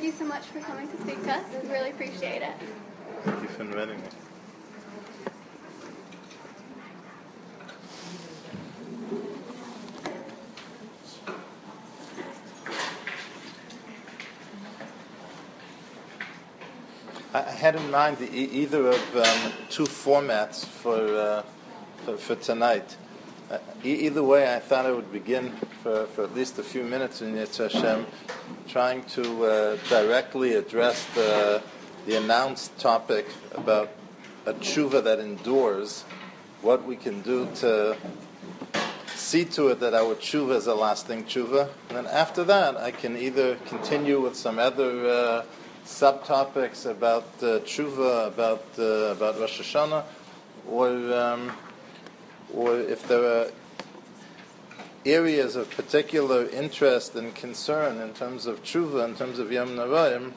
you so much for coming to speak to us. We really appreciate it. Thank you for inviting me. I had in mind either of two formats for tonight. Either way, I thought I would begin for at least a few minutes in Yetzer Hashem, trying to directly address the announced topic about a tshuva that endures, what we can do to see to it that our tshuva is a lasting tshuva. And then after that, I can either continue with some other subtopics about tshuva, about Rosh Hashanah, or if there are areas of particular interest and concern in terms of tshuva, in terms of Yom Noraim,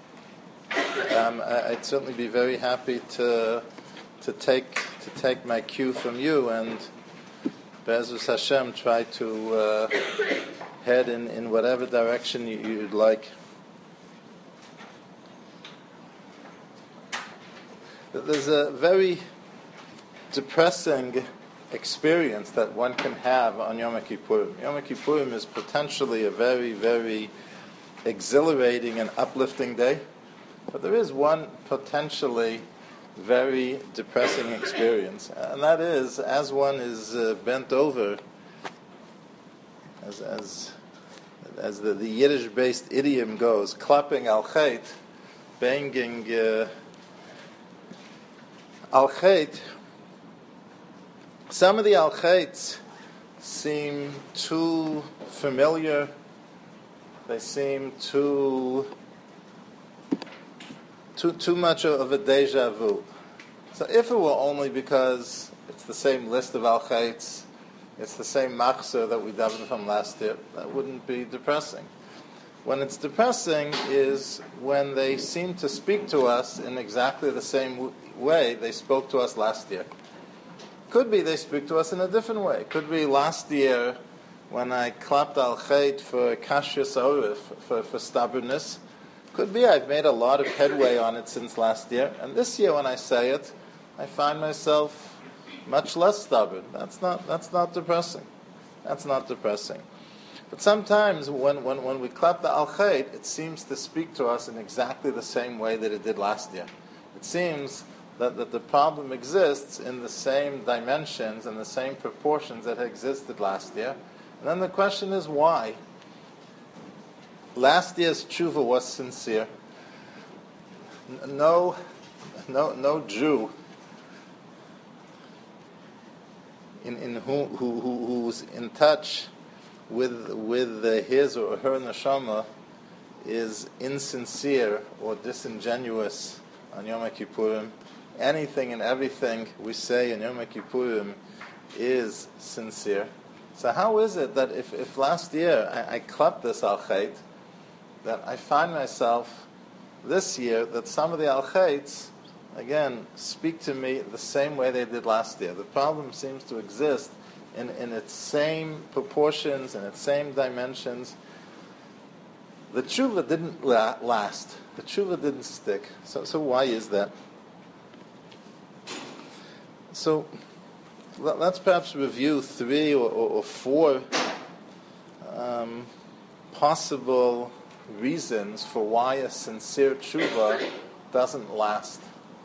I'd certainly be very happy to take my cue from you and Be'ezus Hashem try to head in whatever direction you'd like. There's a very depressing experience that one can have on Yom Kippurim. Yom Kippurim is potentially a very, very exhilarating and uplifting day, but there is one potentially very depressing experience, and that is, as one is bent over, as the Yiddish-based idiom goes, clapping al chet, banging al chet. Some of the al chets seem too familiar. They seem too much of a deja vu. So if it were only because it's the same list of al chets, it's the same machzor that we davened from last year, that wouldn't be depressing. When it's depressing is when they seem to speak to us in exactly the same way they spoke to us last year. Could be they speak to us in a different way. Could be last year when I clapped al chet for kashrus orif, for stubbornness. Could be I've made a lot of headway on it since last year. And this year when I say it, I find myself much less stubborn. That's not depressing. That's not depressing. But sometimes when we clap the al chet, it seems to speak to us in exactly the same way that it did last year. It seems that the problem exists in the same dimensions and the same proportions that existed last year. And then the question is why? Last year's tshuva was sincere. No Jew who's in touch with his or her neshama is insincere or disingenuous on Yom Kippurim. Anything and everything we say in Yom Kippurim is sincere. So how is it that if last year I clapped this al chet, that I find myself this year that some of the al chets, again, speak to me the same way they did last year? The problem seems to exist in its same proportions, in its same dimensions. The tshuva didn't last. The tshuva didn't stick. So why is that? So let's perhaps review 3 or 4 possible reasons for why a sincere tshuva doesn't last.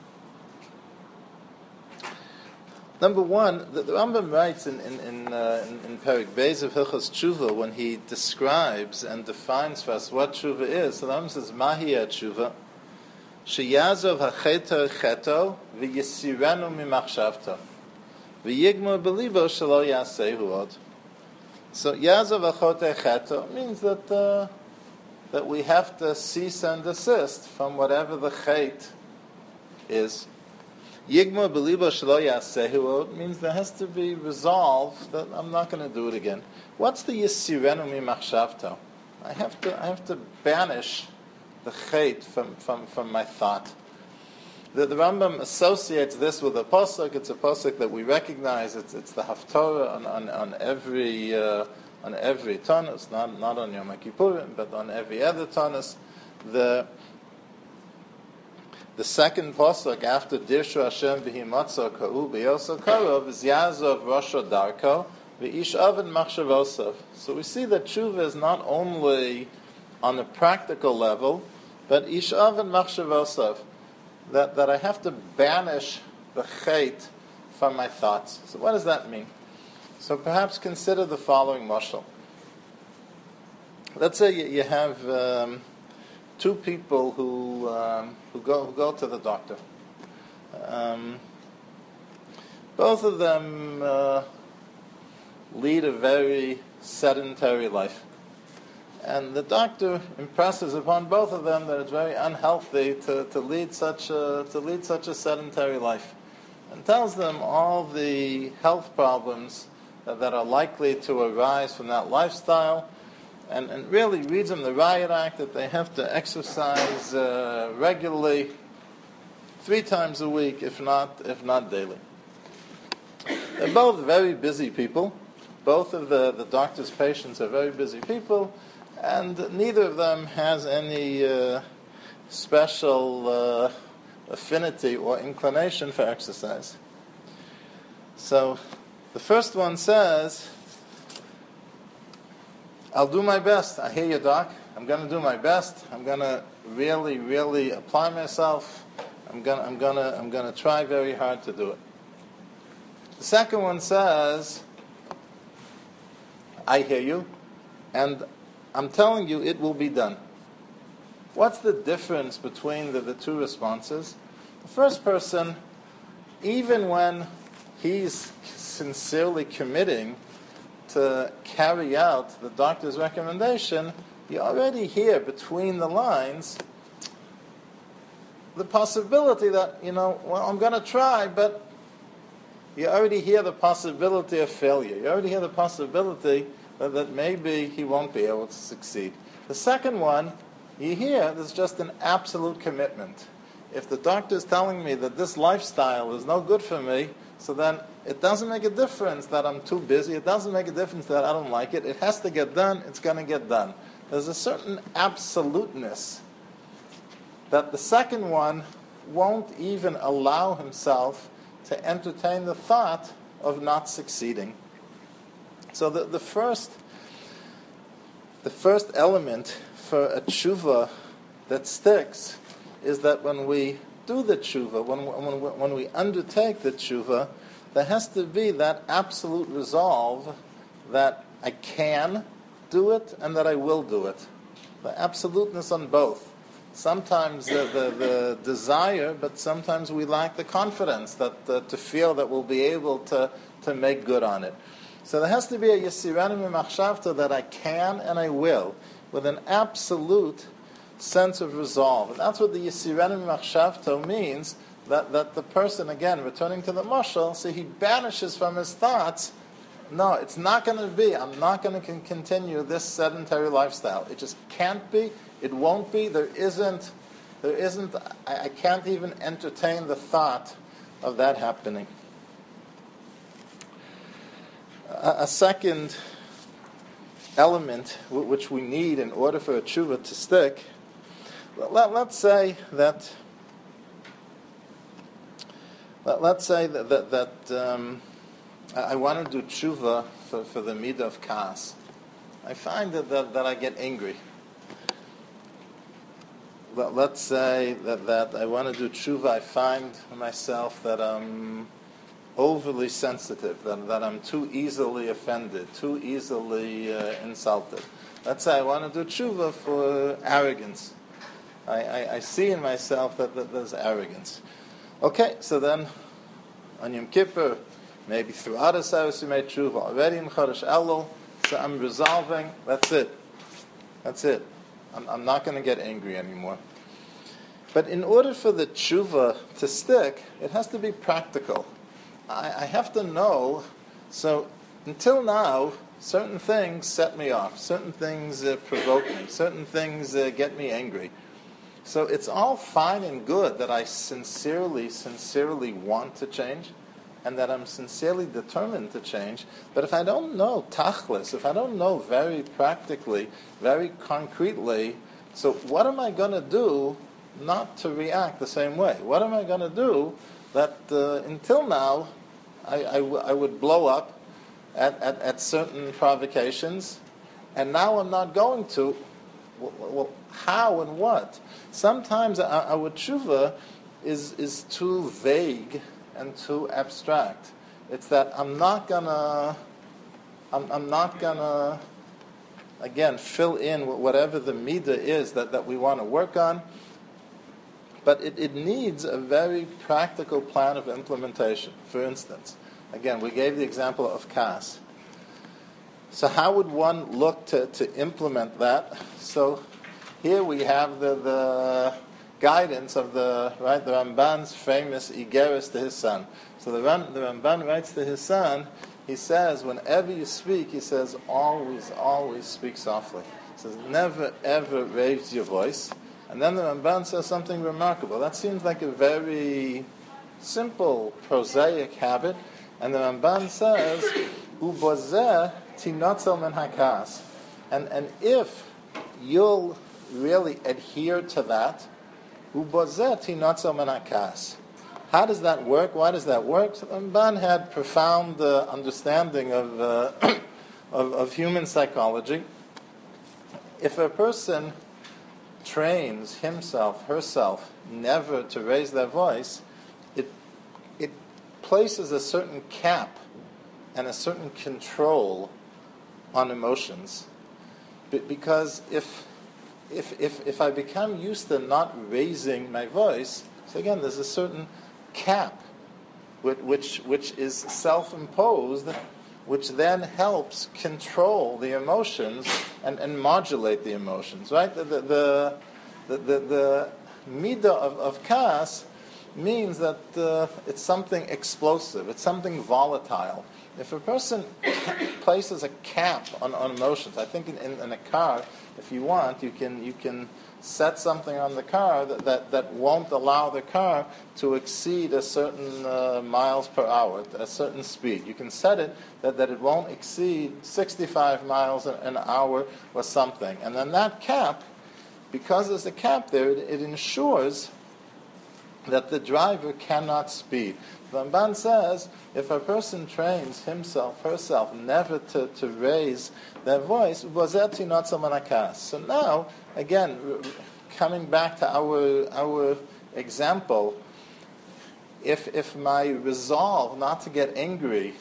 Number one, the Rambam writes in Perek Beis of Hilchos Tshuva, when he describes and defines for us what tshuva is, the Rambam says, Mahi tshuva, sheyazov hacheto cheto v'yisirenu mimachshavto v'yigmor belibo shelo yasehu od. So yazov hachote cheto means that we have to cease and desist from whatever the chet is. Yigmor belibo shelo yasehu od means there has to be resolve that I'm not going to do it again. What's the yisirenu mimachshavto? I have to banish the chet from my thought. The Rambam associates this with a pasuk. It's a pasuk that we recognize. It's the haftarah on every Tanis, not on Yom Kippurim, but on every other Tanis. the second pasuk after Dirshu Hashem v'himatzo ka'u b'yoso karov is Yazov Rosho Darko v'ish oven machshavosov. So we see that tshuva is not only on a practical level, but ish oven machshavosov, that I have to banish the chait from my thoughts. So what does that mean? So perhaps consider the following mashal. Let's say you have two people who go to the doctor. Both of them lead a very sedentary life, and the doctor impresses upon both of them that it's very unhealthy to lead such a sedentary life, and tells them all the health problems that are likely to arise from that lifestyle. And really reads them the riot act that they have to exercise regularly 3 times a week, if not daily. They're both very busy people. Both of the doctor's patients are very busy people, and neither of them has any special affinity or inclination for exercise. So the first one says, I'll do my best. I hear you, doc. I'm going to do my best. I'm going to really, really apply myself. I'm going to try very hard to do it. The second one says, I hear you, and I'm telling you it will be done. What's the difference between the two responses? The first person, even when he's sincerely committing to carry out the doctor's recommendation, you already hear between the lines the possibility that, I'm going to try, but you already hear the possibility of failure. You already hear the possibility that maybe he won't be able to succeed. The second one, you hear there's just an absolute commitment. If the doctor is telling me that this lifestyle is no good for me, so then it doesn't make a difference that I'm too busy. It doesn't make a difference that I don't like it. It has to get done. It's going to get done. There's a certain absoluteness that the second one won't even allow himself to entertain the thought of not succeeding. So the first element for a tshuva that sticks is that when we do the tshuva, when we undertake the tshuva, there has to be that absolute resolve that I can do it and that I will do it. The absoluteness on both. Sometimes the desire, but sometimes we lack the confidence to feel that we'll be able to make good on it. So there has to be a yesirani mimachshavta that I can and I will, with an absolute sense of resolve. And that's what the yesirani mimachshavta means, that the person, again, returning to the mashal, so he banishes from his thoughts, no, it's not going to be, I'm not going to continue this sedentary lifestyle. It just can't be, it won't be, there isn't, I can't even entertain the thought of that happening. A second element which we need in order for a tshuva to stick, let's say that I want to do tshuva for the midah of kas. I find that I get angry. Let's say that I want to do tshuva. I find myself that I'm overly sensitive, that I'm too easily offended, too easily insulted. Let's say I want to do tshuva for arrogance. I see in myself that there's arrogance. Okay, so then on Yom Kippur, maybe throughout a Saras Yimei Tshuva, already in Chodesh Elul, so I'm resolving, that's it. I'm not going to get angry anymore. But in order for the tshuva to stick, it has to be practical. I have to know, so until now, certain things set me off, certain things provoke me, certain things get me angry. So it's all fine and good that I sincerely want to change, and that I'm sincerely determined to change. But if I don't know tachlis, if I don't know very practically, very concretely, So what am I going to do not to react the same way? What am I going to do that until now I would blow up at certain provocations, and now I'm not going to? Well, how and what? Sometimes our tshuva is too vague and too abstract. It's that I'm not gonna again fill in whatever the midah is that we want to work on, but it needs a very practical plan of implementation. For instance, again, we gave the example of kas. So how would one look to implement that? So here we have the guidance of the Ramban's famous Igeris to his son. So the Ramban writes to his son, he says, whenever you speak, he says, always, always speak softly. He says, never, ever raise your voice. And then the Ramban says something remarkable. That seems like a very simple, prosaic habit. And the Ramban says, Ubozeh tinotzel men hakas. And if you'll really adhere to that, Ubozeh tinotzel men hakas. How does that work? Why does that work? So the Ramban had profound understanding of human psychology. If a person trains himself, herself, never to raise their voice, it places a certain cap and a certain control on emotions. Because if I become used to not raising my voice, so again, there's a certain cap which is self-imposed, which then helps control the emotions and modulate the emotions, right? The midah of kas means that it's something explosive, it's something volatile. If a person places a cap on emotions, I think in a car, if you want, you can set something on the car that won't allow the car to exceed a certain miles per hour, a certain speed. You can set it that it won't exceed 65 miles an hour or something. And then that cap, because there's a cap there, it ensures that the driver cannot speed. The Ramban says, if a person trains himself, herself, never to raise their voice, so now, again, coming back to our example, if my resolve not to get angry,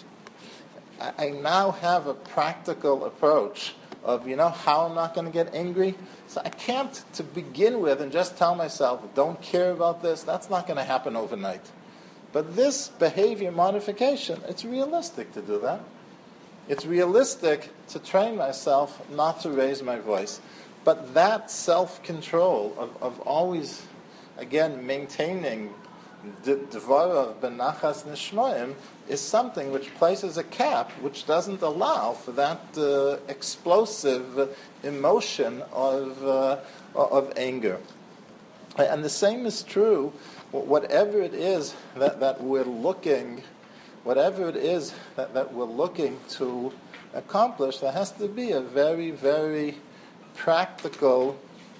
I now have a practical approach of, how I'm not going to get angry. So I can't, to begin with, and just tell myself, don't care about this. That's not going to happen overnight. But this behavior modification, it's realistic to do that. It's realistic to train myself not to raise my voice. But that self-control of always, again, maintaining Dvarav benachas nishmoim is something which places a cap, which doesn't allow for that explosive emotion of anger. And the same is true. Whatever it is that we're looking, that we're looking to accomplish, there has to be a very, very practical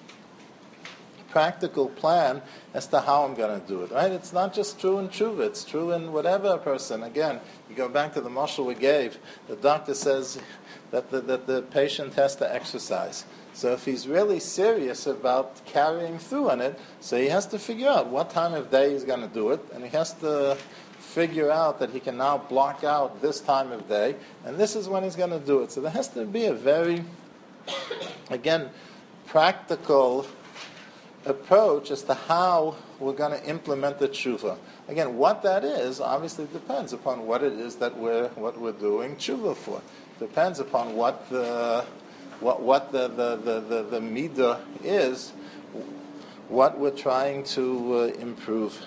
plan as to how I'm going to do it, right? It's not just true in tshuva, it's true in whatever a person. Again, you go back to the mashal we gave, the doctor says that the patient has to exercise. So if he's really serious about carrying through on it, so he has to figure out what time of day he's going to do it, and he has to figure out that he can now block out this time of day, and this is when he's going to do it. So there has to be a very, again, practical approach as to how we're going to implement the tshuva. Again, what that is obviously depends upon what it is that we're doing tshuva for. Depends upon what the midah is, what we're trying to improve.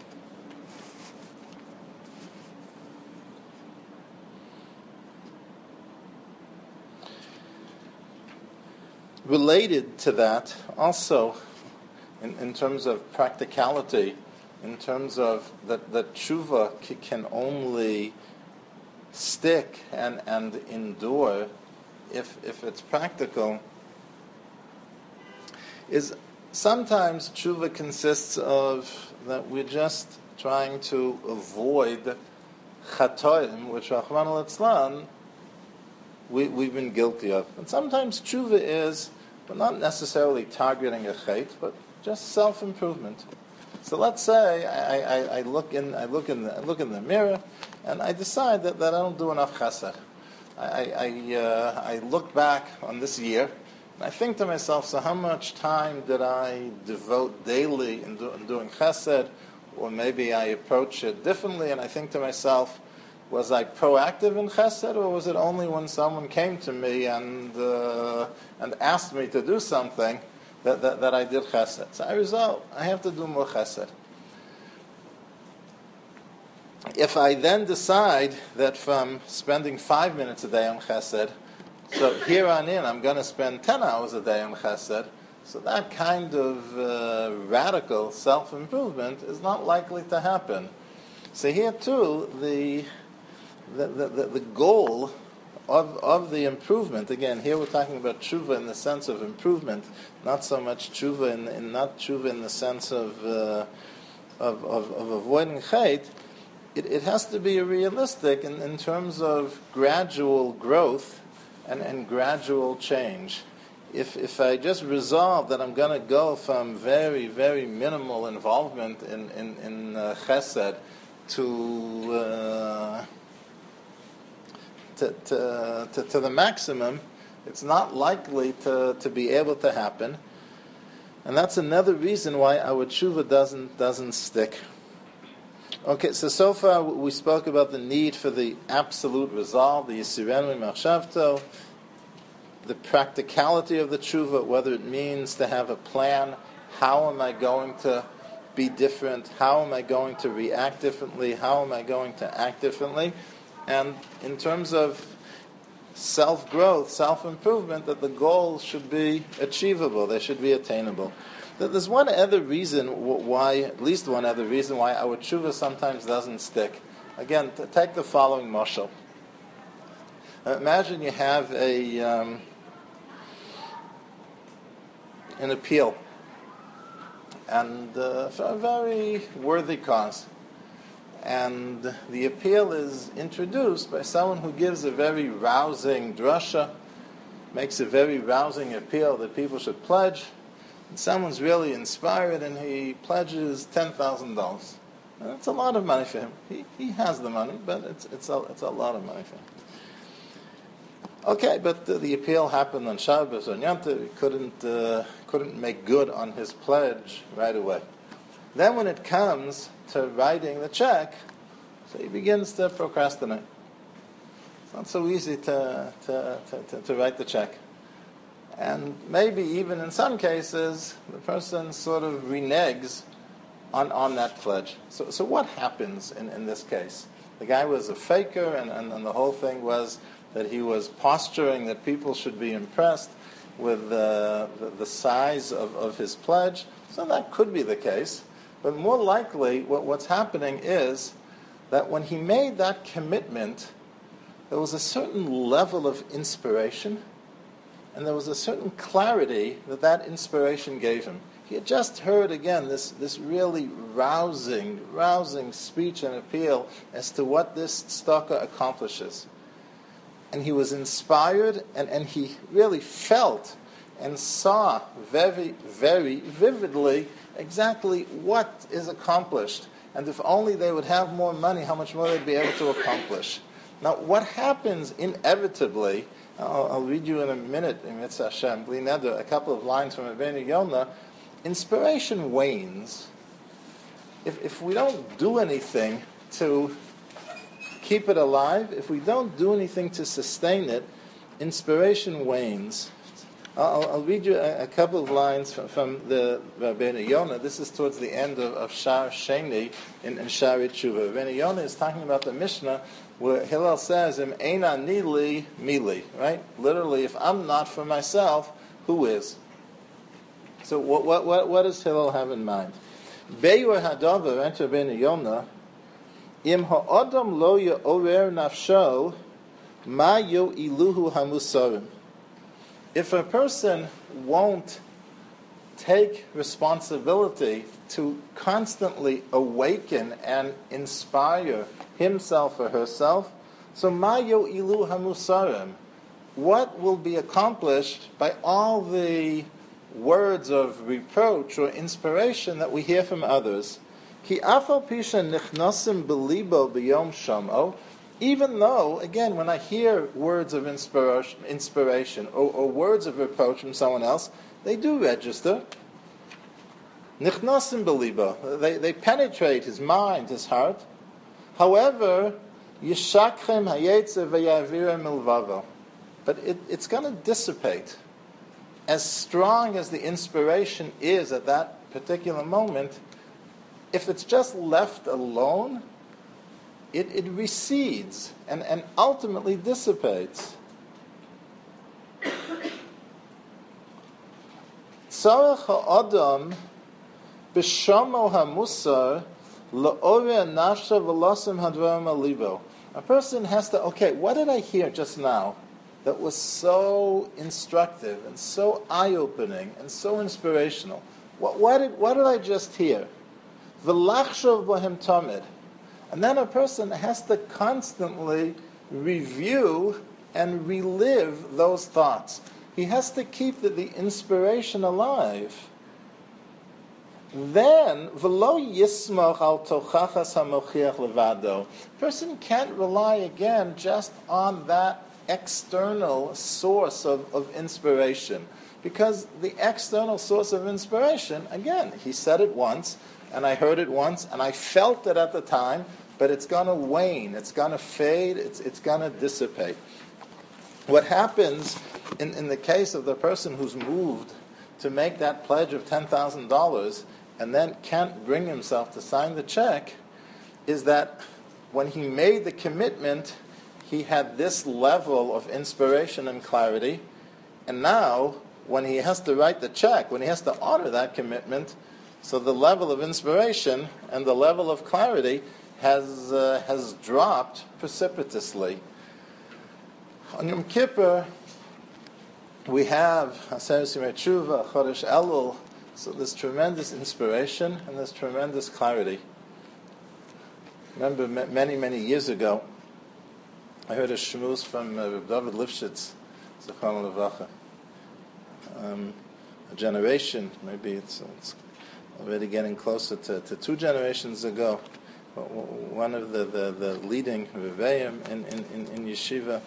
Related to that, also, in terms of practicality, in terms of that tshuva can only stick and endure if it's practical, is sometimes tshuva consists of that we're just trying to avoid chatoim, which Rachmana litzlan we've been guilty of. And sometimes tshuva is, but not necessarily targeting a chait, but just self-improvement. So let's say I look in the mirror, and I decide that I don't do enough chesed. I look back on this year, and I think to myself, so how much time did I devote daily in doing chesed? Or maybe I approach it differently, and I think to myself, was I proactive in chesed, or was it only when someone came to me and asked me to do something that I did chesed? So I resolve, I have to do more chesed. If I then decide that from spending 5 minutes a day on chesed, so here on in I'm going to spend 10 hours a day on chesed, so that kind of radical self-improvement is not likely to happen. So here too, the goal of the improvement, again, here we're talking about tshuva in the sense of improvement, not so much tshuva in the sense of avoiding chait. It has to be realistic in terms of gradual growth and gradual change. If I just resolve that I'm going to go from very, very minimal involvement in chesed to the maximum, it's not likely to be able to happen, and that's another reason why our tshuva doesn't stick. Okay, so far we spoke about the need for the absolute resolve, the yisirenu machshavto, the practicality of the tshuva, whether it means to have a plan, how am I going to be different, how am I going to react differently, how am I going to act differently, and in terms of self-growth, self-improvement, that the goals should be achievable, they should be attainable. There's one other reason why, at least one other reason why our tshuva sometimes doesn't stick. Again, take the following mashal. Imagine you have an appeal, and for a very worthy cause. And the appeal is introduced by someone who gives a very rousing drasha, makes a very rousing appeal that people should pledge. And someone's really inspired, and he pledges $10,000. That's a lot of money for him. He has the money, but it's a lot of money for him. Okay, but the appeal happened on Shabbos, on Yom Tov. He couldn't make good on his pledge right away. Then when it comes to writing the check, so he begins to procrastinate. It's not so easy to write the check. And maybe even in some cases, the person sort of reneges on that pledge. So what happens in this case? The guy was a faker, and the whole thing was that he was posturing that people should be impressed with the size of his pledge. So that could be the case. But more likely, what's happening is that when he made that commitment, there was a certain level of inspiration, and there was a certain clarity that inspiration gave him. He had just heard again this really rousing speech and appeal as to what this tzedakah accomplishes. And he was inspired, and he really felt and saw very, very vividly exactly what is accomplished. And if only they would have more money, how much more they'd be able to accomplish. Now, what happens inevitably, I'll read you in a minute, in Mitzvah Hashem, Bli Neder, a couple of lines from Rabbeinu Yonah. Inspiration wanes if we don't do anything to keep it alive. If we don't do anything to sustain it, inspiration wanes. I'll read you a couple of lines from the Rabbeinu Yonah. This is towards the end of Shar Sheni in Shari Tshuva. Rabbeinu Yonah is talking about the Mishnah where Hillel says, "Im eina nili mili," right? Literally, if I'm not for myself, who is? So what does Hillel have in mind? Be'yor hadavar, enter Rabbeinu Yonah, im ha'adam lo ya'orer nafsho ma yo'iluhu hamusarim. If a person won't take responsibility to constantly awaken and inspire himself or herself. So ma yo'ilu hamusarim, what will be accomplished by all the words of reproach or inspiration that we hear from others? Ki afal pisha nichnasim belibo b'yom shamo, even though, again, when I hear words of inspiration or words of reproach from someone else, they do register. Nichnasim belibo, they penetrate his mind, his heart. However, yishakchem hayetze v'yavira milvavo, but it's going to dissipate. As strong as the inspiration is at that particular moment, if it's just left alone, it recedes and ultimately dissipates. Tzarech ha'adam b'shamo ha'musar la'oreh nafsha v'lasim hadvarim alibo. A person has to, okay, what did I hear just now that was so instructive and so eye-opening and so inspirational? What did I just hear? V'lachshav b'hem tamid. And then a person has to constantly review and relive those thoughts. He has to keep the inspiration alive. Then, v'lo yismach al tochachas hamochiach levado. Person can't rely again just on that external source of inspiration. Because the external source of inspiration, again, he said it once, and I heard it once, and I felt it at the time, but it's going to wane, it's going to fade, it's going to dissipate. What happens in the case of the person who's moved to make that pledge of $10,000 and then can't bring himself to sign the check is that when he made the commitment, he had this level of inspiration and clarity, and now when he has to write the check, when he has to honor that commitment, so the level of inspiration and the level of clarity has dropped precipitously. On Yom Kippur, we have Aseret Yimei Tshuva, Chodesh Elul, so there's tremendous inspiration and there's tremendous clarity. Remember, many, many years ago, I heard a shmuz from David Lifshitz, Zechron Levacha. A generation, maybe it's already getting closer to 2 generations ago, one of the leading Rebbeim in yeshiva.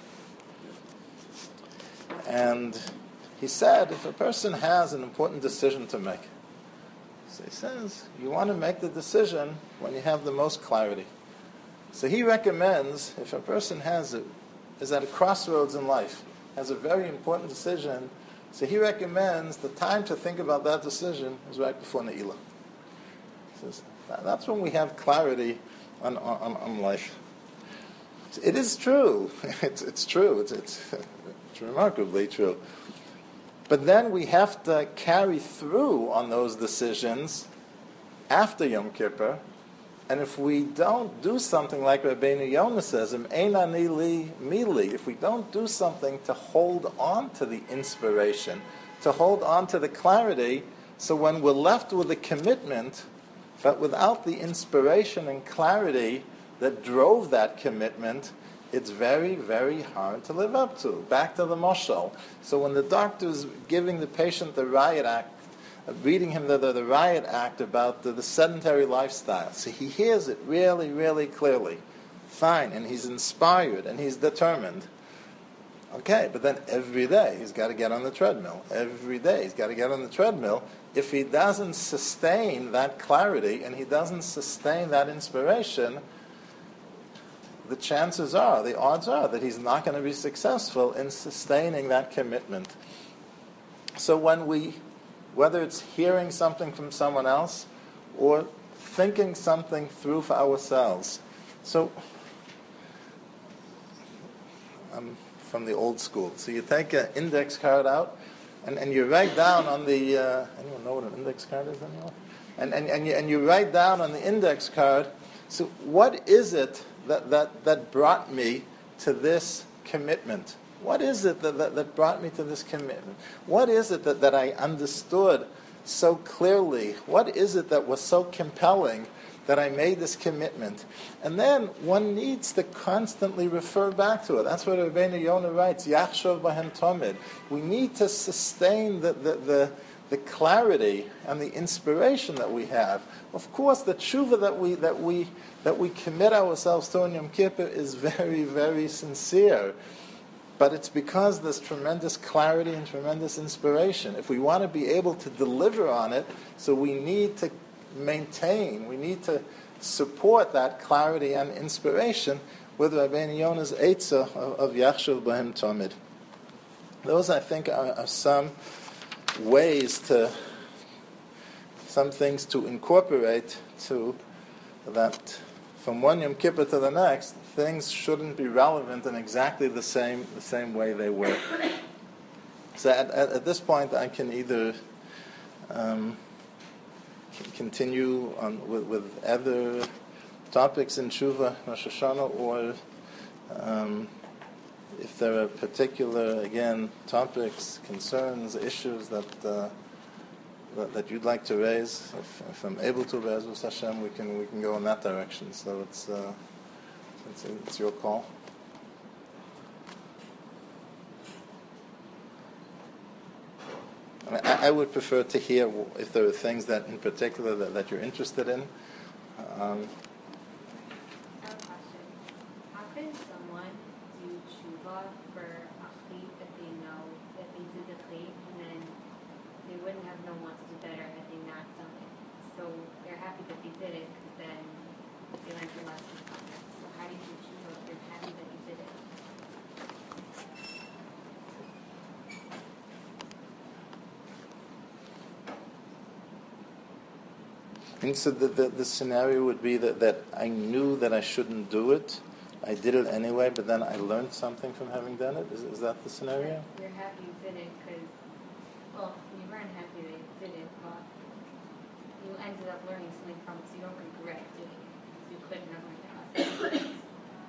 And he said, if a person has an important decision to make, so he says, you want to make the decision when you have the most clarity. So he recommends, if a person is at a crossroads in life, has a very important decision, so he recommends the time to think about that decision is right before Ne'ilah. He says, that's when we have clarity on life. It is true. It's true. It's remarkably true. But then we have to carry through on those decisions after Yom Kippur. And if we don't do something like Rabbeinu Yonah says, Ein ani li mili, if we don't do something to hold on to the inspiration, to hold on to the clarity, so when we're left with a commitment, but without the inspiration and clarity that drove that commitment, it's very, very hard to live up to. Back to the mashal. So when the doctor's giving the patient the riot act, reading him the riot act about the sedentary lifestyle, so he hears it really, really clearly. Fine, and he's inspired, and he's determined. Okay, but then every day he's got to get on the treadmill. Every day he's got to get on the treadmill. If he doesn't sustain that clarity, and he doesn't sustain that inspiration, the chances are, the odds are, that he's not going to be successful in sustaining that commitment. So whether it's hearing something from someone else or thinking something through for ourselves. So, I'm from the old school. So you take an index card out and you write down on the, anyone know what an index card is anymore? And you write down on the index card, so what is it that brought me to this commitment? What is it that brought me to this commitment? What is it that I understood so clearly? What is it that was so compelling that I made this commitment? And then one needs to constantly refer back to it. That's what Rabbeinu Yonah writes, Yachshov Bahem Tomid. We need to sustain the clarity and the inspiration that we have. Of course, the tshuva that we commit ourselves to in Yom Kippur is very, very sincere. But it's because there's tremendous clarity and tremendous inspiration. If we want to be able to deliver on it, so we need to maintain, we need to support that clarity and inspiration with Rabbeinu Yonah's Eitzah of Yachshov Bahem Tomid. Those, I think, are some ways some things to incorporate to that from one Yom Kippur to the next, things shouldn't be relevant in exactly the same way they were. So at this point, I can either continue on with other topics in Tshuva, Rosh Hashanah, or if there are particular, again, topics, concerns, issues that you'd like to raise, if I'm able to, Be'ezus Hashem, we can go in that direction. So it's your call. I would prefer to hear if there are things that, in particular, that you're interested in. I have a question. How can someone do tshuva for a chait that they know that they did the chait and then they wouldn't have known what to do better had they not done it? So they're happy that they did it because then they learned their lesson from it. So how do you do tshuva if you're happy that you did it? And so the scenario would be that I knew that I shouldn't do it. I did it anyway, but then I learned something from having done it. Is that the scenario? You're happy you did it because, well, you weren't happy that you did it, but you ended up learning something from it, so you don't regret doing it. You couldn't have learned that lesson.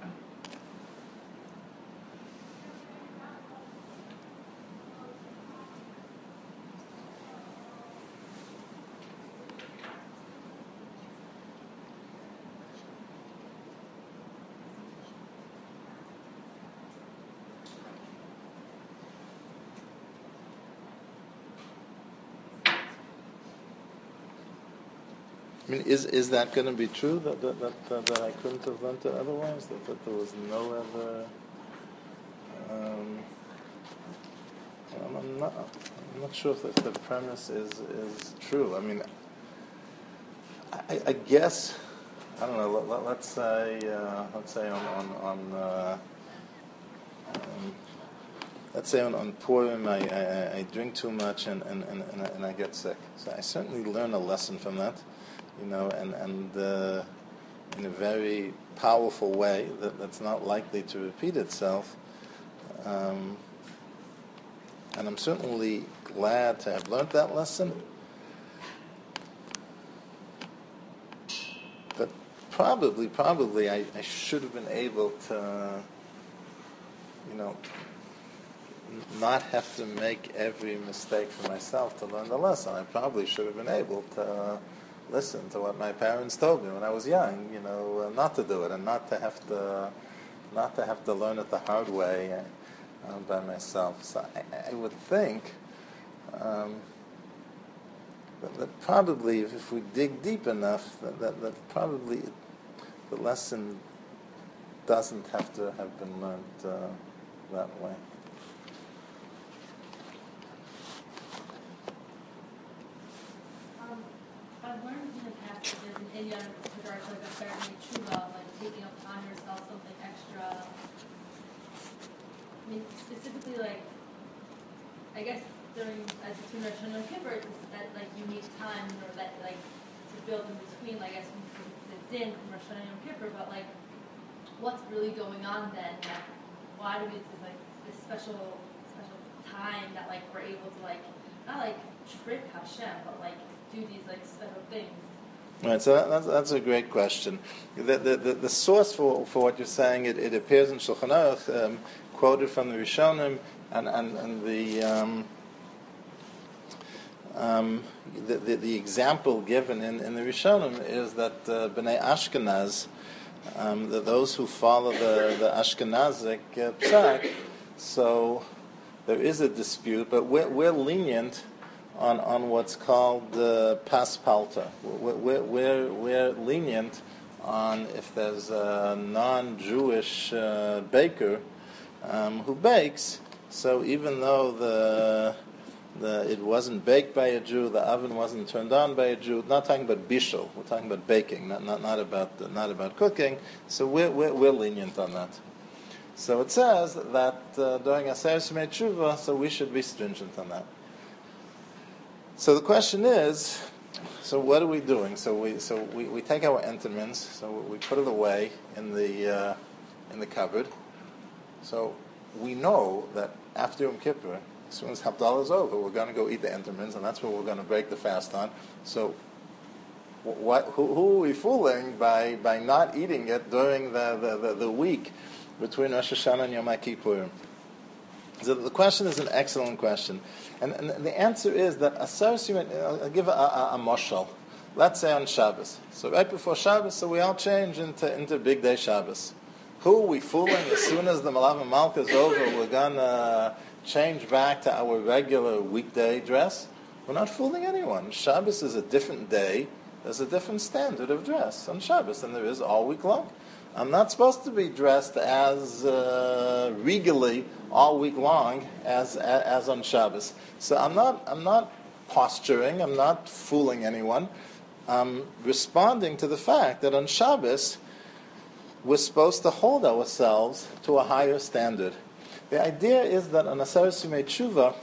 I mean, is that going to be true that I couldn't have learned it otherwise? That there was no other? I'm not sure if the premise is true. I mean, I guess I don't know. Let's say let's say on Purim I drink too much and I get sick. So I certainly learn a lesson from that. And in a very powerful way that's not likely to repeat itself. And I'm certainly glad to have learned that lesson. But probably I should have been able to, not have to make every mistake for myself to learn the lesson. I probably should have been able to listen to what my parents told me when I was young, not to do it and not to have to learn it the hard way by myself. So I would think that probably if we dig deep enough, that probably the lesson doesn't have to have been learned that way. I've learned in the past that there's an idiom with regard to like a certain tshuva, like taking upon yourself something extra. I mean, specifically, like, I guess between Rosh Hashanah and Kippur, that like you need time, or that like to build in between. I guess the din from Rosh Hashanah and Kippur, but like, what's really going on then? Like, why do we like this special time that like we're able to like not like trick Hashem, but like do these like special things? Right, so that's a great question. The source for what you're saying, it appears in Shulchan Aruch, quoted from the Rishonim, and the example given in the Rishonim is that Bnei Ashkenaz, those who follow the Ashkenazic psak, so there is a dispute, but we're lenient on what's called pas palta. We're lenient on if there's a non-Jewish baker who bakes. So even though it wasn't baked by a Jew, the oven wasn't turned on by a Jew. We're not talking about bishul. We're talking about baking, not about cooking. So we're lenient on that. So it says that during Aseret Shemei Tshuva, so we should be stringent on that. So the question is, so what are we doing? So we take our entermins, so we put it away in the cupboard. So we know that after Yom Kippur, as soon as Havdalah is over, we're going to go eat the entermins, and that's what we're going to break the fast on. So who are we fooling by not eating it during the week between Rosh Hashanah and Yom Kippur? So the question is an excellent question. And the answer is that I'll give a mashal. Let's say on Shabbos. So right before Shabbos, so we all change into Big Day Shabbos. Who are we fooling? As soon as the Malav Malka is over, we're going to change back to our regular weekday dress? We're not fooling anyone. Shabbos is a different day. There's a different standard of dress on Shabbos than there is all week long. I'm not supposed to be dressed as regally all week long as on Shabbos. So I'm not posturing. I'm not fooling anyone. I'm responding to the fact that on Shabbos we're supposed to hold ourselves to a higher standard. The idea is that on Aseret Shemei Tshuva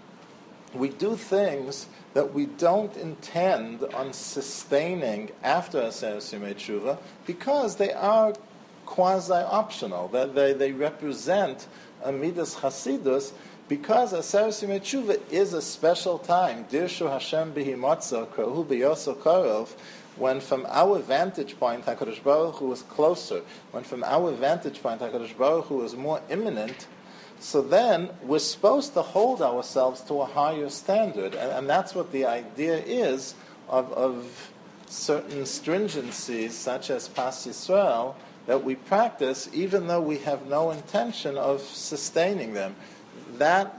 we do things that we don't intend on sustaining after Aseret Shemei Tshuva because they are quasi-optional. They represent a midas chasidus because Aseret Shemei Tshuva is a special time. Dirshu Hashem bihi motzah krahu biyoso karov. When from our vantage point HaKadosh Baruch Hu is closer, when from our vantage point HaKadosh Baruch Hu is more imminent, so then we're supposed to hold ourselves to a higher standard. And that's what the idea is of certain stringencies, such as Pas Yisrael, that we practice even though we have no intention of sustaining them. That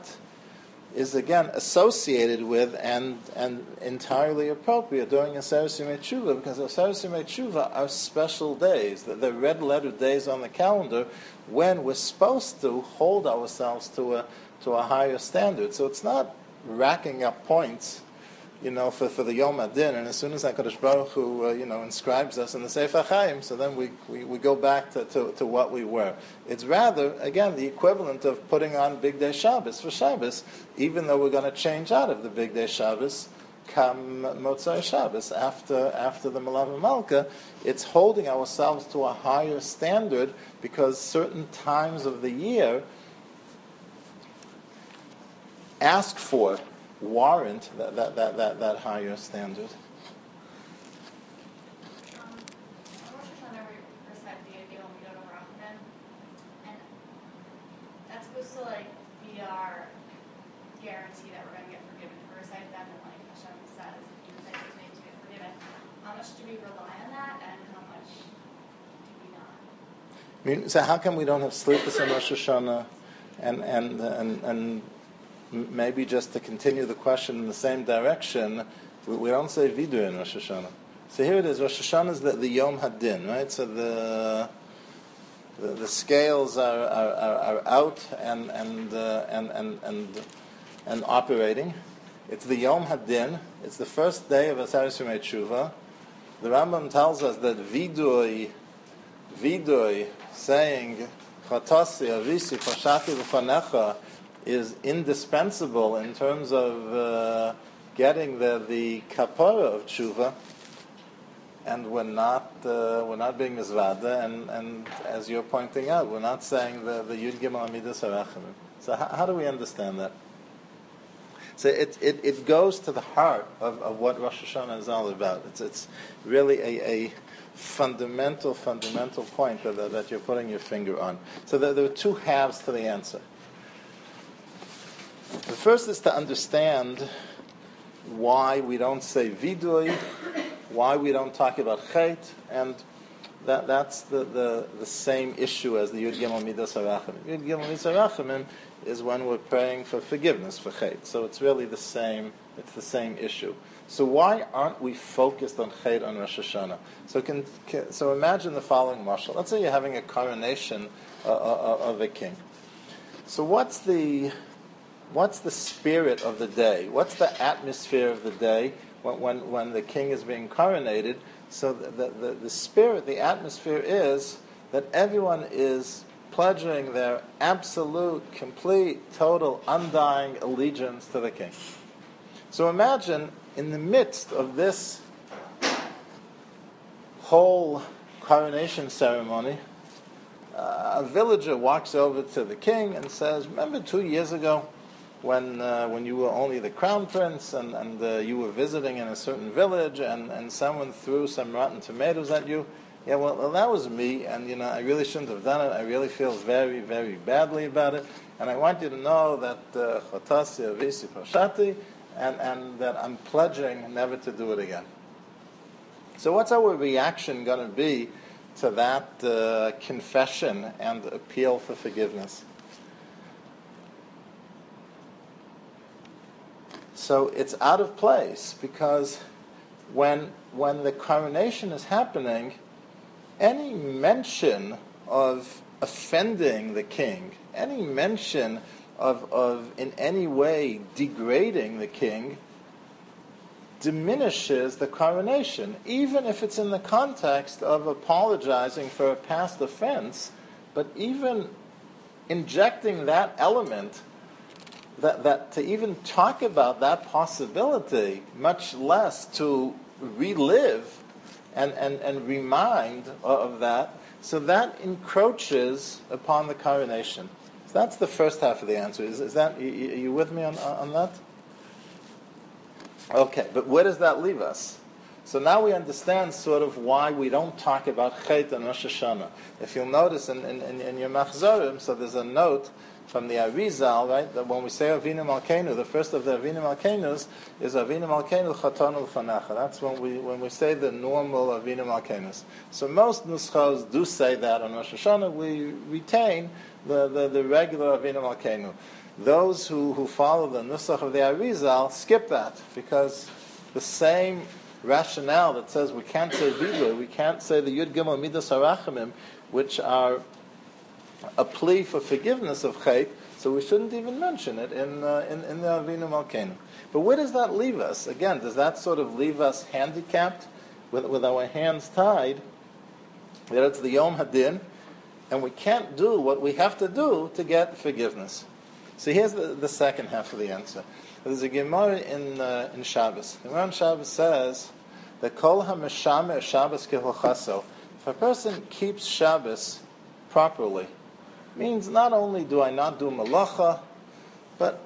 is again associated with and entirely appropriate during Aseret Shemei Tshuva, because Aseret Shemei Tshuva are special days, the red letter days on the calendar, when we're supposed to hold ourselves to a higher standard. So it's not racking up points, for the Yom Adin, and as soon as HaKadosh Baruch Hu, inscribes us in the Sefer Chaim, so then we go back to what we were. It's rather, again, the equivalent of putting on Big Day Shabbos for Shabbos, even though we're going to change out of the Big Day Shabbos come Motzai Shabbos, after the Malav Malka. It's holding ourselves to a higher standard because certain times of the year ask for, warrant that higher standard. On Rosh Hashanah, we recite the Yom Yom Rachman, and that's supposed to be our guarantee that we're going to get forgiven. If we recite them, and Hashem says, "You recite these names to get forgiven." How much do we rely on that, and how much do we not? So how come we don't have sleepers on Rosh Hashanah, and maybe just to continue the question in the same direction, we don't say vidur in Rosh Hashanah. So here it is. Rosh Hashanah is the Yom Hadin, right? So the scales are out and operating. It's the Yom Hadin. It's the first day of Aseret Shemei Tshuva. The Rambam tells us that vidui, saying Chatasi avisi pashati v'fanecha, is indispensable in terms of getting the kapara of tshuva, and we're not being mizvada, and as you're pointing out, we're not saying the Yud Gimel Amidas Harachamim. So how do we understand that? So it goes to the heart of what Rosh Hashanah is all about. It's really a fundamental point that you're putting your finger on. So there are two halves to the answer. The first is to understand why we don't say vidui, why we don't talk about chet, and that's the same issue as the Yud Gimel Midas HaRachamim. Yud Gimel Midas HaRachamim is when we're praying for forgiveness for chet. So it's really the same issue. So why aren't we focused on chet on Rosh Hashanah? So imagine the following mashal. Let's say you're having a coronation of a king. So what's the spirit of the day? What's the atmosphere of the day when the king is being coronated? So the spirit, the atmosphere is that everyone is pledging their absolute, complete, total, undying allegiance to the king. So imagine in the midst of this whole coronation ceremony, a villager walks over to the king and says, remember 2 years ago when you were only the crown prince and you were visiting in a certain village and someone threw some rotten tomatoes at you? Yeah, well, that was me, and I really shouldn't have done it. I really feel very, very badly about it, and I want you to know that Chotasi Avisi Pashati, and that I'm pledging never to do it again. So what's our reaction going to be to that confession and appeal for forgiveness? So it's out of place, because when the coronation is happening, any mention of offending the king, any mention of in any way degrading the king, diminishes the coronation, even if it's in the context of apologizing for a past offense. But even injecting that element, that to even talk about that possibility, much less to relive and remind of that, so that encroaches upon the coronation. So that's the first half of the answer. Is that, are you with me on that? Okay, but where does that leave us? So now we understand sort of why we don't talk about Chet and Rosh Hashanah. If you'll notice in your Machzorim, so there's a note from the Arizal, right, that when we say Avinu Malkeinu, the first of the Avinu Malkeinus is Avinu Malkeinu Chatonu L'Fanecha. That's when we say the normal Avinu Malkeinus. So most nuschos do say that on Rosh Hashanah. We retain the regular Avinu Malkeinu. Those who follow the nusach of the Arizal skip that, because the same rationale that says we can't say Vidui, we can't say the Yud Gimel Midas HaRachamim, which are a plea for forgiveness of Chet, so we shouldn't even mention it in the Avinu Malkeinu. But where does that leave us? Again, does that sort of leave us handicapped, with our hands tied, that it's the Yom Hadin, and we can't do what we have to do to get forgiveness? So here's the second half of the answer. There's a Gemara in Shabbos. The Gemara in Shabbos says that Kol HaMeshamer Shabbos Kehilchaso. If a person keeps Shabbos properly, means not only do I not do malacha, but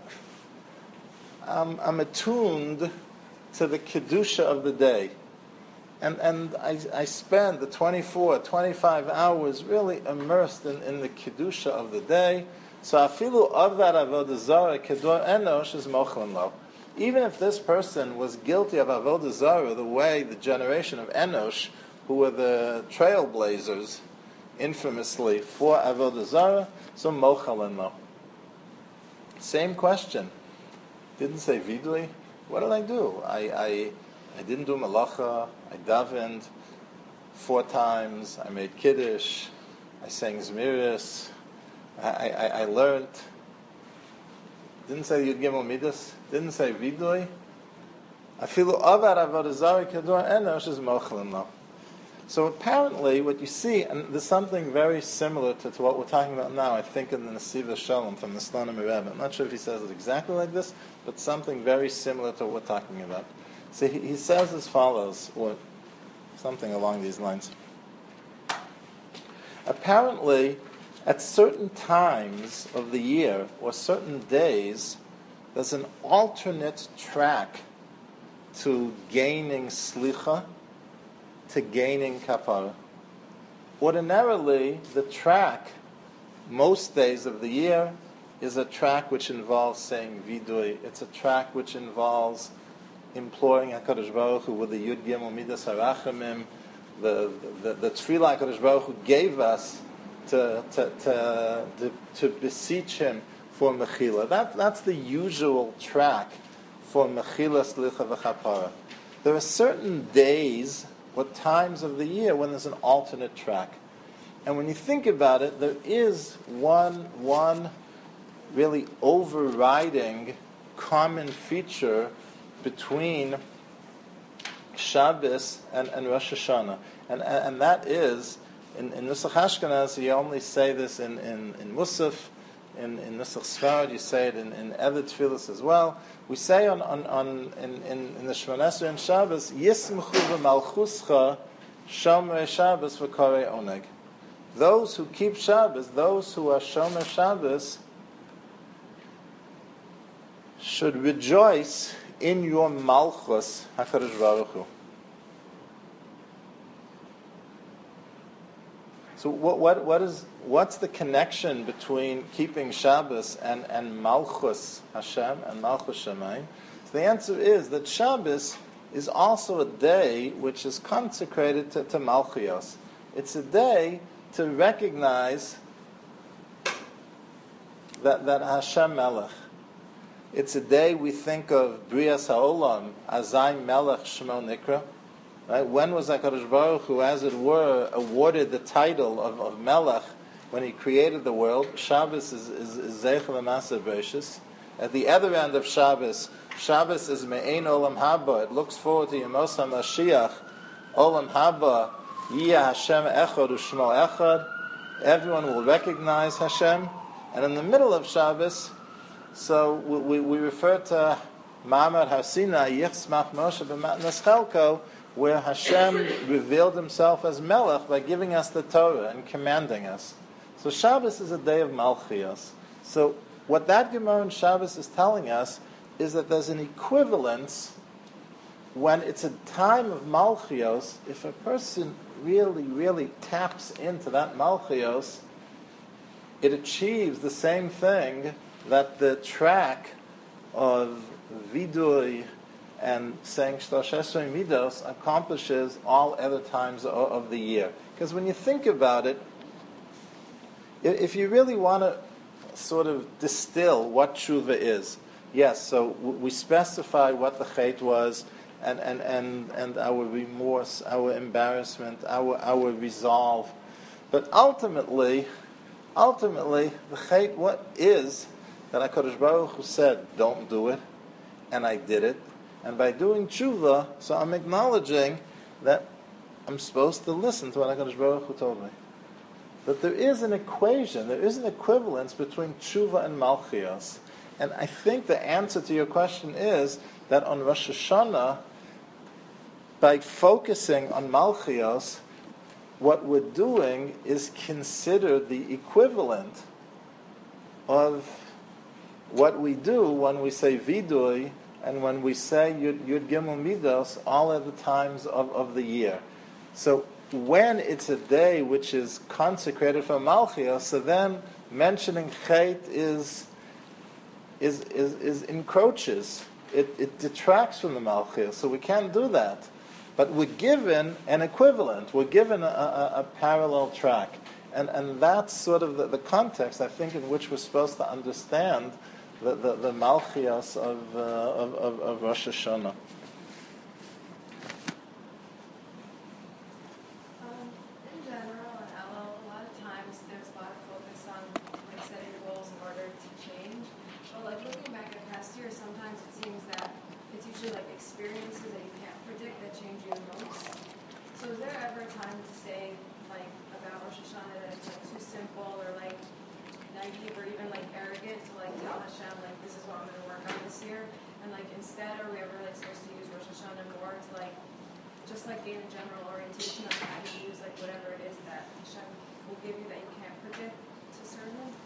I'm attuned to the kedusha of the day, and I spend the 24, 25 hours really immersed in the kedusha of the day. So afilu of that avodah zarah kedor enosh is mochlan lo. Even if this person was guilty of avodah zarah the way the generation of Enosh, who were the trailblazers, infamously for avodah zarah, so mochlan lo. Same question. Didn't say vidui. What did I do? I didn't do malacha. I davened 4 times. I made kiddush. I sang zmiris. I learned. Didn't say Yud Gimel Midas. Didn't say vidui. Afilu avar avodah zarah kedor enosh is mochlan lo. So apparently, what you see, and there's something very similar to what we're talking about now, I think in the Nesiva Shalom from the Slonim Rebbe. I'm not sure if he says it exactly like this, but something very similar to what we're talking about. So he says as follows, or something along these lines. Apparently, at certain times of the year, or certain days, there's an alternate track to gaining slicha, to gaining kapara. Ordinarily, the track, most days of the year, is a track which involves saying vidui. It's a track which involves imploring HaKadosh Baruch Hu with the Yud Gimel Midas HaRachamim, the tefillah HaKadosh Baruch Hu gave us to beseech Him for Mechila. That's the usual track for Mechila, Slicha, V'Chapara. There are certain days or times of the year when there's an alternate track. And when you think about it, there is one really overriding common feature between Shabbos and Rosh Hashanah. And that is, in Nusach Ashkenaz, you only say this in Musaf, in Nusach Sfarad, you say it in other tefillas as well. We say in the Shemona Esrei and Shabbos, Yismchu v'malchuscha shomrei Shabbos v'korei oneg. Those who keep Shabbos, those who are shomer Shabbos, should rejoice in your malchus, HaKadosh Baruch Hu. So what's the connection between keeping Shabbos and Malchus Hashem and Malchus Shemayim? So the answer is that Shabbos is also a day which is consecrated to Malchios. It's a day to recognize that Hashem Melech. It's a day we think of Brias HaOlam, Azai Melech Shemo Nikra. Right? When was HaKadosh Baruch Hu, as it were, awarded the title of Melech when He created the world? Shabbos is Zeichel Ma'aseh Bereishis. At the other end of Shabbos is Me'ein Olam Haba. It looks forward to Yemos HaMashiach. Olam Haba, Yiyah Hashem Echad U'Shmo Echad. Everyone will recognize Hashem. And in the middle of Shabbos, so we refer to Ma'amad Har Sinai, Yichsmach Moshe B'Matnas Chelko, where Hashem revealed Himself as Melech by giving us the Torah and commanding us. So Shabbos is a day of Malchios. So what that Gemara in Shabbos is telling us is that there's an equivalence when it's a time of Malchios. If a person really, really taps into that Malchios, it achieves the same thing that the track of Vidui and saying Shlosh Esrei Midos accomplishes all other times of the year. Because when you think about it, if you really want to sort of distill what tshuva is, yes, so we specify what the chait was, and our remorse, our embarrassment, our resolve. But ultimately, the chait, what is that HaKadosh Baruch Hu said, don't do it, and I did it. And by doing tshuva, so I'm acknowledging that I'm supposed to listen to what HaKadosh Baruch Hu told me. But there is an equation, there is an equivalence between tshuva and malchios. And I think the answer to your question is that on Rosh Hashanah, by focusing on malchios, what we're doing is consider the equivalent of what we do when we say vidui and when we say Yud Gimel Midos all at the times of the year. So when it's a day which is consecrated for Malchios, so then mentioning Chait is encroaches. It detracts from the Malchios, so we can't do that. But we're given an equivalent. We're given a parallel track. And that's sort of the context, I think, in which we're supposed to understand the Malchios of Rosh Hashanah. In general, in Elul, a lot of times there's a lot of focus on like setting goals in order to change. But like looking back at past years, sometimes it seems that it's usually like experiences that you can't predict that change you the most. So is there ever a time to say like about Rosh Hashanah that it's like too simple or like naive or even like arrogant to like tell Hashem like this is what I'm going to work on this year, and like instead are we ever like supposed to use Rosh Hashanah more to like just like gain a general orientation on how to use like whatever it is that Hashem will give you that you can't predict to serve Him?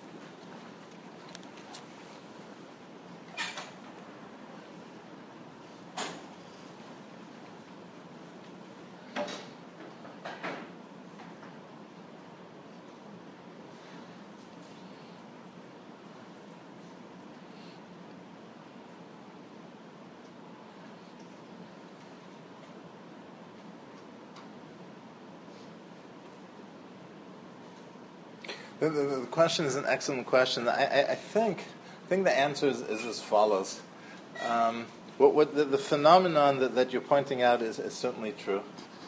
The question is an excellent question. I think the answer is as follows. What the phenomenon that you're pointing out is certainly true.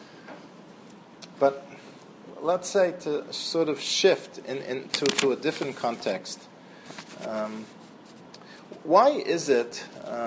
But let's say to sort of shift to a different context. Why is it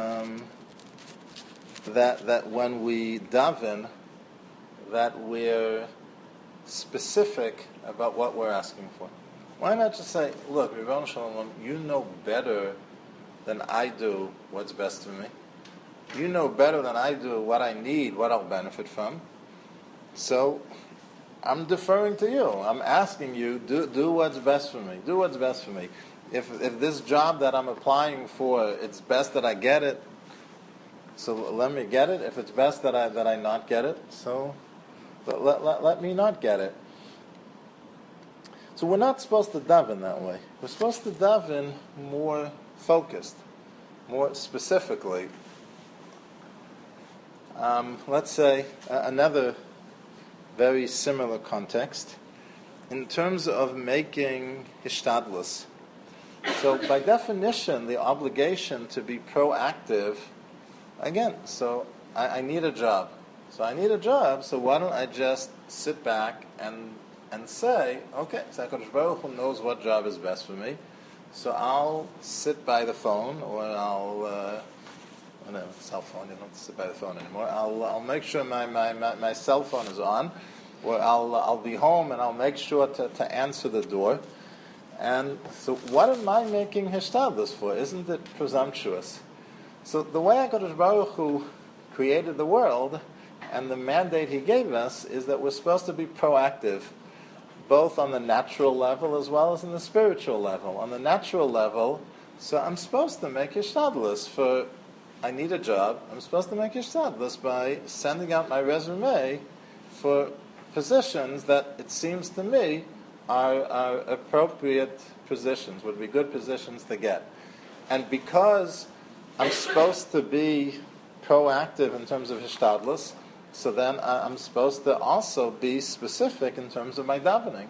that when we daven, that we're specific about what we're asking for? Why not just say, look, Ribbono Shel Olam, you know better than I do what's best for me. You know better than I do what I need, what I'll benefit from. So I'm deferring to you. I'm asking you, do what's best for me. Do what's best for me. If this job that I'm applying for, it's best that I get it, so let me get it. If it's best that I not get it, so let me not get it. So we're not supposed to daven that way. We're supposed to daven more focused, more specifically. Let's say another very similar context in terms of making hishtadlus. So by definition, the obligation to be proactive, again, so I need a job. So I need a job, so why don't I just sit back and say, okay, so HaKadosh Baruch Hu knows what job is best for me, so I'll sit by the phone, or I'll, cell phone, you don't have to sit by the phone anymore, I'll make sure my cell phone is on, or I'll be home and I'll make sure to answer the door. And so what am I making hishtadlus for? Isn't it presumptuous? So the way HaKadosh Baruch Hu created the world and the mandate He gave us is that we're supposed to be proactive, both on the natural level as well as on the spiritual level. On the natural level, so I'm supposed to make hishtadlus for, I need a job, I'm supposed to make hishtadlus by sending out my resume for positions that it seems to me are appropriate positions, would be good positions to get. And because I'm supposed to be proactive in terms of hishtadlus, so then I'm supposed to also be specific in terms of my davening.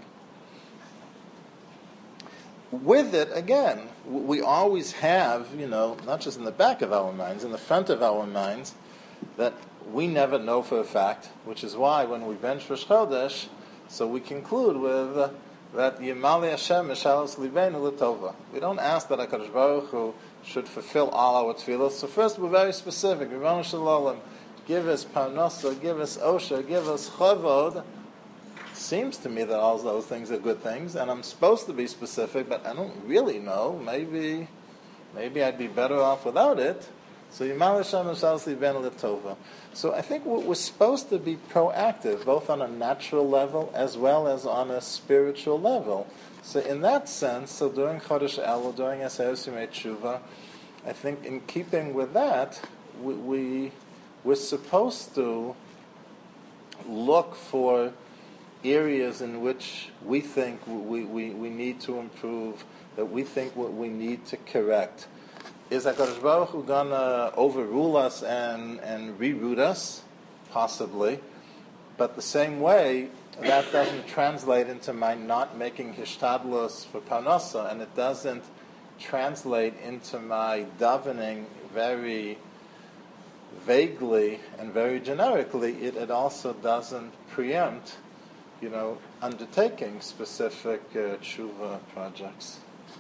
With it, again, we always have, not just in the back of our minds, in the front of our minds, that we never know for a fact, which is why when we bench Rosh Chodesh, so we conclude with that Yimali Hashem Mishalos Libeinu L'Tova. We don't ask that HaKadosh Baruch Hu should fulfill all our tefillos. So first we're very specific. Ribbono Shel Olam, give us parnasa, give us osher, give us chavod. Seems to me that all those things are good things, and I'm supposed to be specific, but I don't really know. Maybe I'd be better off without it. So Yimali Hashem Mishalos Libeinu L'Tova. So I think we're supposed to be proactive, both on a natural level as well as on a spiritual level. So in that sense, so during Chodesh Elul, during Aseret Yimei Tshuva, I think in keeping with that, we're supposed to look for areas in which we think we need to improve, that we think what we need to correct. Is HaKadosh Baruch Hu going to overrule us and reroute us? Possibly. But the same way, that doesn't translate into my not making hishtadlus for parnasa, and it doesn't translate into my davening very vaguely and very generically. It also doesn't preempt, undertaking specific tshuva projects.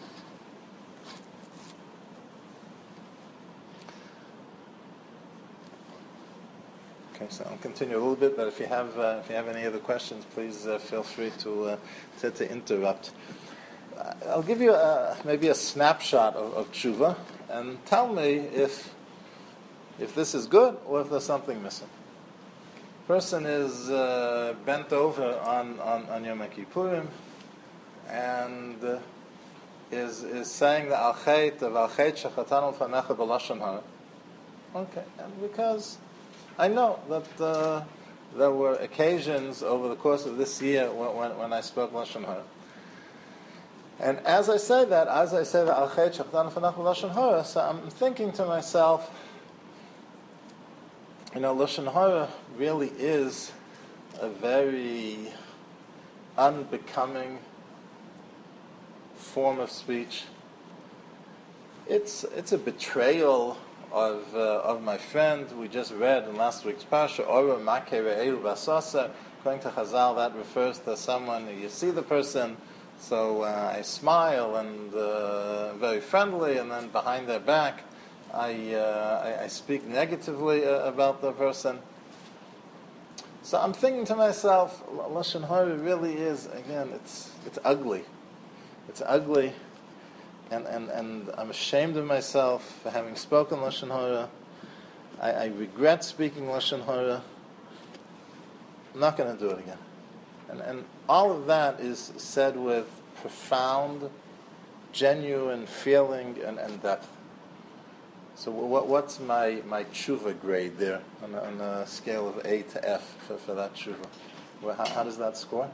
Okay, so I'll continue a little bit, but if you have any other questions, please feel free to interrupt. I'll give you maybe a snapshot of tshuva, and tell me if this is good or if there's something missing. Person is bent over on Yom Kippurim, and is saying the Al-Chet of Al-Chet Shechatanu Fanecha B'Lashon Hara. Okay, and because I know that there were occasions over the course of this year when I spoke Lashon Hara. And as I say that, Al-Chet Shechatanu Fanecha B'Lashon Hara, so I'm thinking to myself, Lashon Hara really is a very unbecoming form of speech. It's a betrayal of my friend. We just read in last week's parsha, Ora Makeh Re'eu Basasa. According to Chazal, that refers to someone, you see the person, so I smile and very friendly, and then behind their back, I speak negatively about the person. So I'm thinking to myself, Lashon Hara really is, again, it's ugly. It's ugly, and I'm ashamed of myself for having spoken Lashon Hara. I regret speaking Lashon Hara. I'm not going to do it again. And all of that is said with profound, genuine feeling and depth. So what's my tshuva grade there on a scale of A to F for that tshuva? How does that score?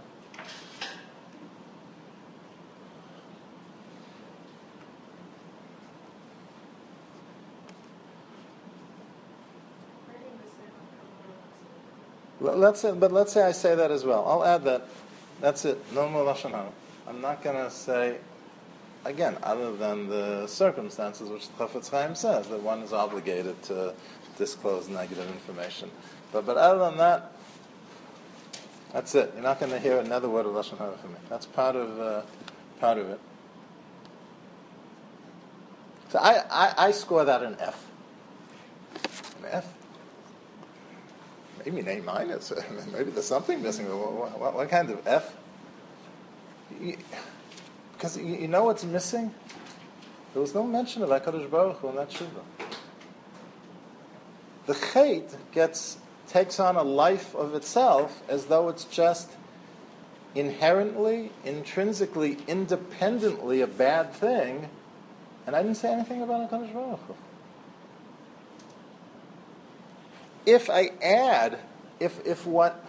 Let's say I say that as well. I'll add that. That's it. No more Lashon Hara. I'm not going to say, again, other than the circumstances which the Chafetz Chaim says, that one is obligated to disclose negative information. But other than that, that's it. You're not going to hear another word of Lashon Hara from me. That's part of it. So I score that an F. An F. Maybe an A minus. Maybe there's something missing. What kind of F? Because you know what's missing? There was no mention of HaKadosh Baruch Hu in that tshuva. The chait takes on a life of itself as though it's just inherently, intrinsically, independently a bad thing, and I didn't say anything about HaKadosh Baruch Hu. If I add, if what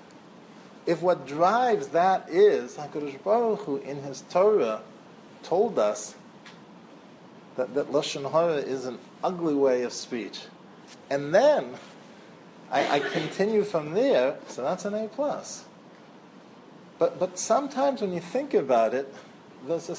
drives that is HaKadosh Baruch Hu in His Torah told us that Lashon Hara is an ugly way of speech, and then I continue from there, so that's an A plus. But sometimes when you think about it, there's a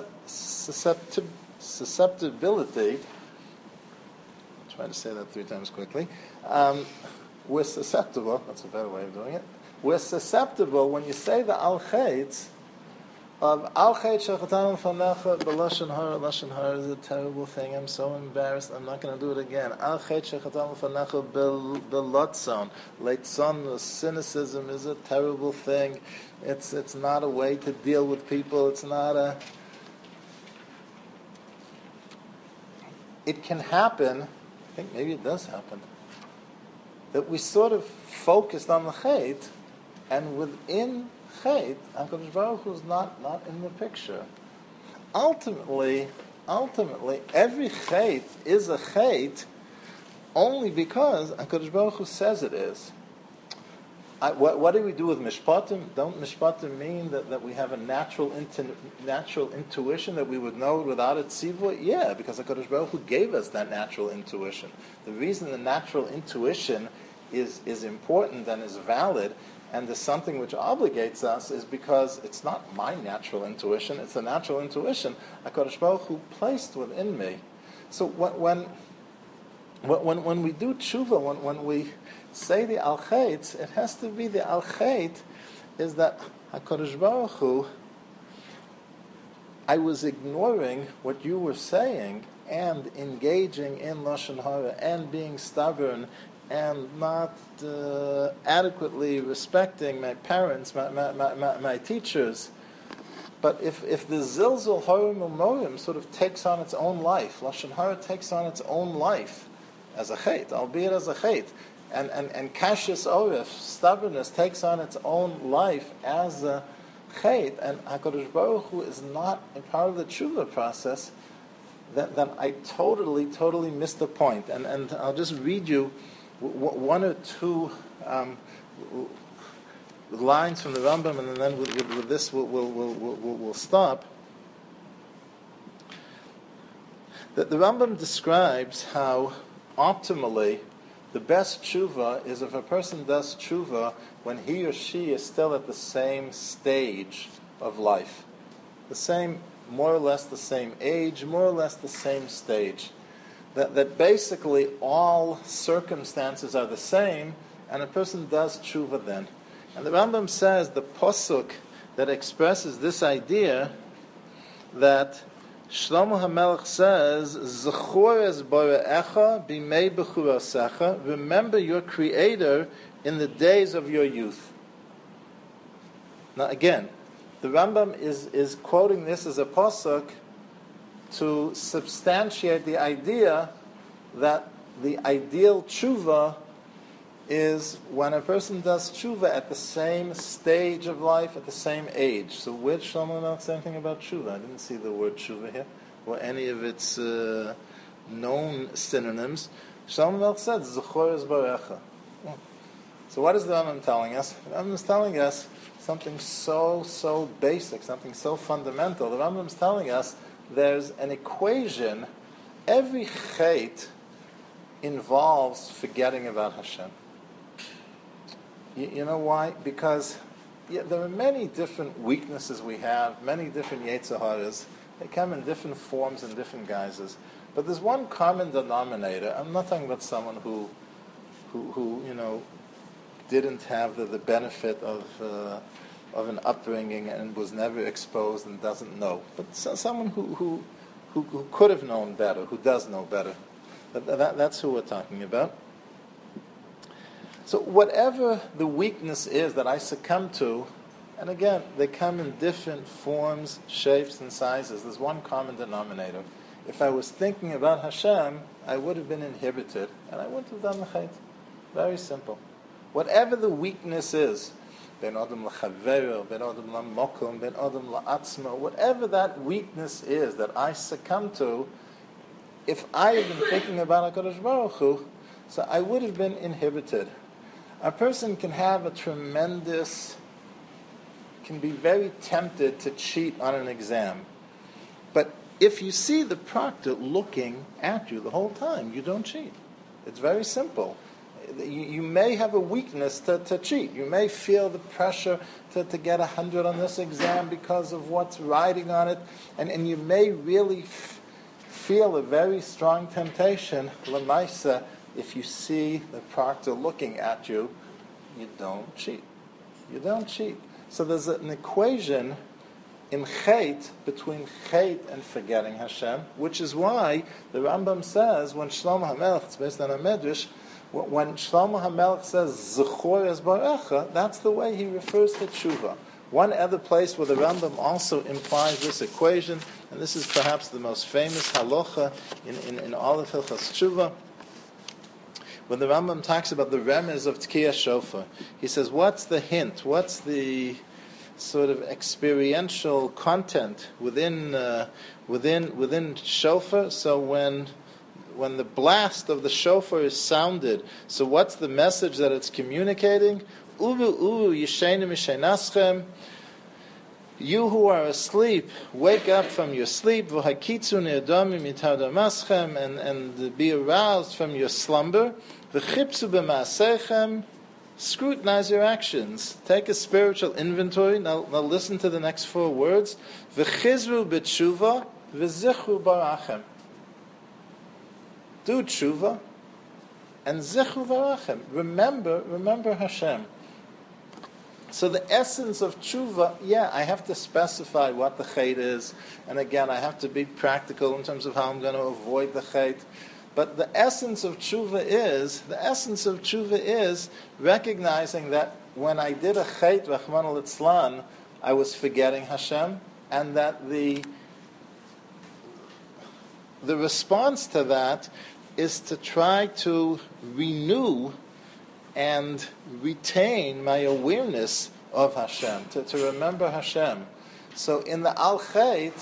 susceptibility. I'll try to say that 3 times quickly. We're susceptible, that's a better way of doing it. We're susceptible when you say the al-chaitz of al-chaitz shechatanu fanecha b'lashon hara. Lashon hara is a terrible thing. I'm so embarrassed. I'm not going to do it again. Al-chaitz shechatanu fanecha b'lotzon. Leitzon, cynicism is a terrible thing. It's not a way to deal with people. It's not a... It can happen, I think maybe it does happen, that we sort of focused on the chait, and within chait, HaKadosh Baruch Hu is not in the picture. Ultimately, every chait is a chait only because HaKadosh Baruch Hu says it is. What do we do with mishpatim? Don't mishpatim mean that we have a natural intuition that we would know without a tzivua? Yeah, because HaKadosh Baruch Hu gave us that natural intuition. The reason the natural intuition is important and is valid and is something which obligates us is because it's not my natural intuition, it's the natural intuition HaKadosh Baruch Hu placed within me. So when we do tshuva, when we say the al-chait, it has to be the al-chait is that HaKadosh Baruch Hu, I was ignoring what you were saying and engaging in Lashon Hara and being stubborn and not adequately respecting my parents, my teachers. But if the Zilzul Harim Umorim sort of takes on its own life, Lashon Hara takes on its own life as a chait, albeit as a chait, and Kashis Oref, stubbornness, takes on its own life as a chait, and HaKadosh Baruch Hu is not a part of the tshuva process, then I totally missed the point. And I'll just read you one or two lines from the Rambam, and then with this we'll stop. The Rambam describes how optimally the best tshuva is if a person does tshuva when he or she is still at the same stage of life, the same more or less the same age, more or less the same stage. That basically all circumstances are the same, and a person does tshuva then. And the Rambam says the posuk that expresses this idea that Shlomo HaMelech says, Zechor es bore'echa b'mei bechurasecha, remember your Creator in the days of your youth. Now again, the Rambam is quoting this as a posuk to substantiate the idea that the ideal tshuva is when a person does tshuva at the same stage of life, at the same age. So where did Shlomo HaMelech say anything about tshuva? I didn't see the word tshuva here, or any of its known synonyms. Shlomo HaMelech said, Zechor es bore'echa. So what is the Rambam telling us? The Rambam is telling us something so basic, something so fundamental. The Rambam is telling us there's an equation. Every chait involves forgetting about Hashem. You know why? Because there are many different weaknesses we have, many different Yetzer Haras. They come in different forms and different guises. But there's one common denominator. I'm not talking about someone who didn't have the benefit of an upbringing and was never exposed and doesn't know. But someone who could have known better, who does know better. That's who we're talking about. So whatever the weakness is that I succumb to, and again, they come in different forms, shapes, and sizes. There's one common denominator. If I was thinking about Hashem, I would have been inhibited, and I wouldn't have done the chait. Very simple. Whatever the weakness is, ben adam l'chavero, ben adam l'mokum, ben adam l'atzma, whatever that weakness is that I succumb to, if I had been thinking about HaKadosh Baruch Hu, so I would have been inhibited. A person can be very tempted to cheat on an exam. But if you see the proctor looking at you the whole time, you don't cheat. It's very simple. You may have a weakness to cheat. You may feel the pressure to get 100 on this exam because of what's riding on it. And you may really feel a very strong temptation, l'maisa, if you see the proctor looking at you, you don't cheat. You don't cheat. So there's an equation in chait between chait and forgetting Hashem, which is why the Rambam says when Shlomo HaMelech, it's based on a medrash, when Shlomo HaMelech says Zechor es bore'echa, that's the way he refers to tshuva. One other place where the Rambam also implies this equation, and this is perhaps the most famous halacha in all of Hilchos Tshuva, when the Rambam talks about the remez of Tkiyah Shofar, he says, what's the hint? What's the sort of experiential content within Shofar? So when the blast of the Shofar is sounded, so what's the message that it's communicating? Uru yishenu mishenaschem. You who are asleep, wake up from your sleep, v'hakitzu ne'adamim mitardamaschem, and be aroused from your slumber. V'chipsu b'maasechem, scrutinize your actions. Take a spiritual inventory. Now listen to the next 4 words. V'chizru b'tshuva, v'zichru barachem. Do tshuva, and zichru barachem. Remember Hashem. So the essence of tshuva, I have to specify what the chait is, and again, I have to be practical in terms of how I'm going to avoid the chait. But the essence of tshuva is recognizing that when I did a chait, Rachmana litzlan, I was forgetting Hashem, and that the response to that is to try to renew and retain my awareness of Hashem, to remember Hashem. So in the Al-Chait,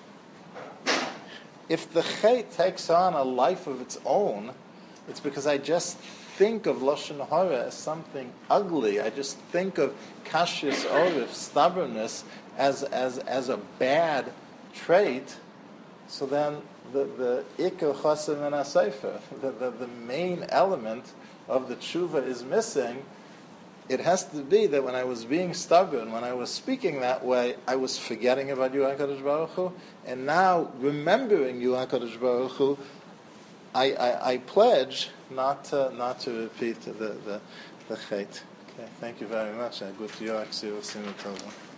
if the Chait takes on a life of its own, it's because I just think of Lashon Hara as something ugly. I just think of Kashrus Orif, stubbornness, as a bad trait. So then the Ikar Chasam and Asayfer, the main element of the tshuva is missing, it has to be that when I was being stubborn, when I was speaking that way, I was forgetting about you, HaKadosh Baruch Hu, and now remembering you, HaKadosh Baruch Hu, I pledge not to repeat the chait. Okay, thank you very much. Good to you, Aksir Tova.